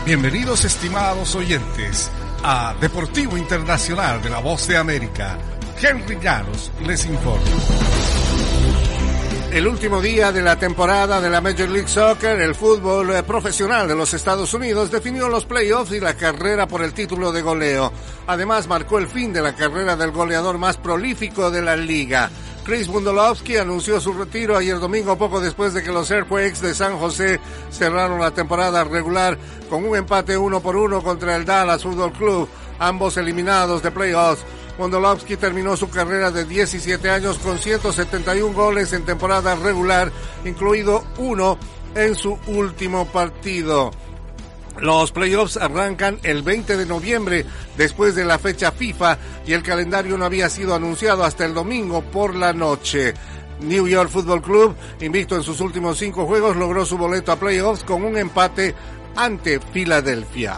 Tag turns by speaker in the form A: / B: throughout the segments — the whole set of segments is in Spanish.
A: Bienvenidos, estimados oyentes, a Deportivo Internacional de la Voz de América. Henry Llanos les informa.
B: El último día de la temporada de la Major League Soccer, el fútbol profesional de los Estados Unidos definió los playoffs y la carrera por el título de goleo. Además, marcó el fin de la carrera del goleador más prolífico de la liga. Chris Wondolowski anunció su retiro ayer domingo, poco después de que los Earthquakes de San José cerraron la temporada regular con un empate 1-1 contra el Dallas Football Club, ambos eliminados de playoffs. Wondolowski terminó su carrera de 17 años con 171 goles en temporada regular, incluido uno en su último partido. Los playoffs arrancan el 20 de noviembre, después de la fecha FIFA, y el calendario no había sido anunciado hasta el domingo por la noche. New York Football Club, invicto en sus últimos 5 juegos, logró su boleto a playoffs con un empate ante Filadelfia.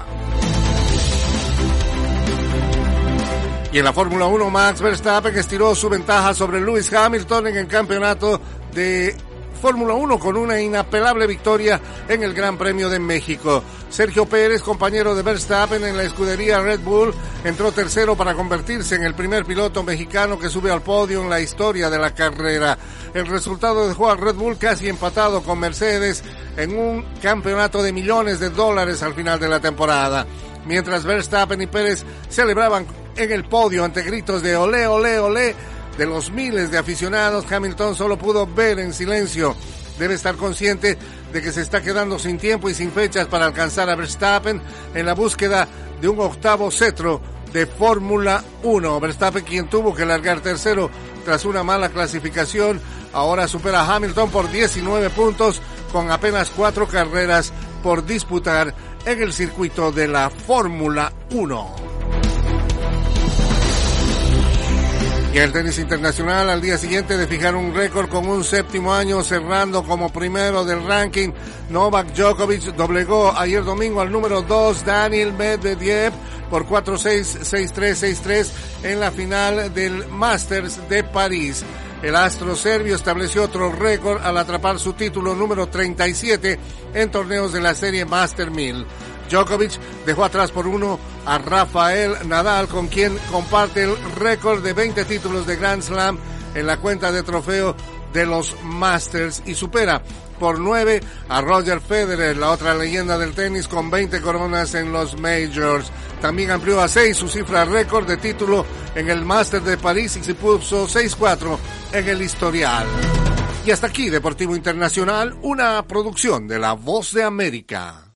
B: Y en la Fórmula 1, Max Verstappen estiró su ventaja sobre Lewis Hamilton en el campeonato de Fórmula 1 con una inapelable victoria en el Gran Premio de México. Sergio Pérez, compañero de Verstappen en la escudería Red Bull, entró tercero para convertirse en el primer piloto mexicano que sube al podio en la historia de la carrera. El resultado dejó al Red Bull casi empatado con Mercedes en un campeonato de millones de dólares al final de la temporada. Mientras Verstappen y Pérez celebraban en el podio ante gritos de olé, olé, olé de los miles de aficionados, Hamilton solo pudo ver en silencio. Debe estar consciente de que se está quedando sin tiempo y sin fechas para alcanzar a Verstappen en la búsqueda de un octavo cetro de Fórmula 1. Verstappen, quien tuvo que largar tercero tras una mala clasificación, ahora supera a Hamilton por 19 puntos con apenas 4 carreras por disputar en el circuito de la Fórmula 1. Y el tenis internacional, al día siguiente de fijar un récord con un 7º año cerrando como primero del ranking, Novak Djokovic doblegó ayer domingo al número 2 Daniil Medvedev por 4-6, 6-3, 6-3 en la final del Masters de París. El astro serbio estableció otro récord al atrapar su título número 37 en torneos de la serie Master 1000. Djokovic dejó atrás por 1 a Rafael Nadal, con quien comparte el récord de 20 títulos de Grand Slam en la cuenta de trofeo de los Masters, y supera por 9 a Roger Federer, la otra leyenda del tenis, con 20 coronas en los Majors. También amplió a 6 su cifra récord de título en el Master de París y se puso 6-4 en el historial. Y hasta aquí, Deportivo Internacional, una producción de La Voz de América.